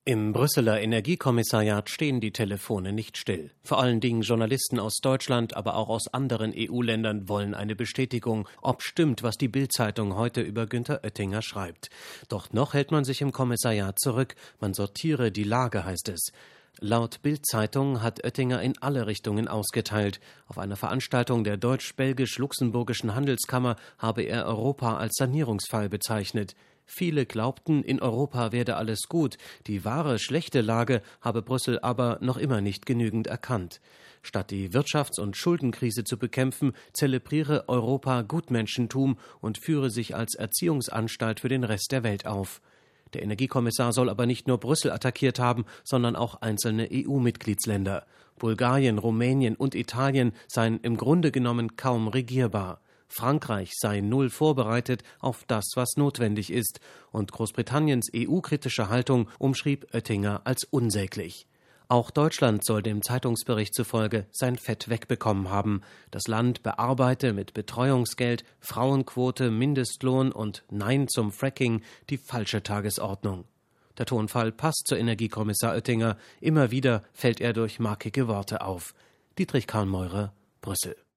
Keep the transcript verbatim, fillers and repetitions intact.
Im Brüsseler Energiekommissariat stehen die Telefone nicht still. Vor allen Dingen Journalisten aus Deutschland, aber auch aus anderen E U-Ländern wollen eine Bestätigung, ob stimmt, was die Bild-Zeitung heute über Günther Oettinger schreibt. Doch noch hält man sich im Kommissariat zurück. Man sortiere die Lage, heißt es. Laut Bild-Zeitung hat Oettinger in alle Richtungen ausgeteilt. Auf einer Veranstaltung der deutsch-belgisch-luxemburgischen Handelskammer habe er Europa als Sanierungsfall bezeichnet. Viele glaubten, in Europa werde alles gut, die wahre schlechte Lage habe Brüssel aber noch immer nicht genügend erkannt. Statt die Wirtschafts- und Schuldenkrise zu bekämpfen, zelebriere Europa Gutmenschentum und führe sich als Erziehungsanstalt für den Rest der Welt auf. Der Energiekommissar soll aber nicht nur Brüssel attackiert haben, sondern auch einzelne E U-Mitgliedsländer. Bulgarien, Rumänien und Italien seien im Grunde genommen kaum regierbar. Frankreich sei null vorbereitet auf das, was notwendig ist, und Großbritanniens E U-kritische Haltung umschrieb Oettinger als unsäglich. Auch Deutschland soll dem Zeitungsbericht zufolge sein Fett wegbekommen haben. Das Land bearbeite mit Betreuungsgeld, Frauenquote, Mindestlohn und Nein zum Fracking die falsche Tagesordnung. Der Tonfall passt zu Energiekommissar Oettinger. Immer wieder fällt er durch markige Worte auf. Dietrich Kahnmeurer, Brüssel.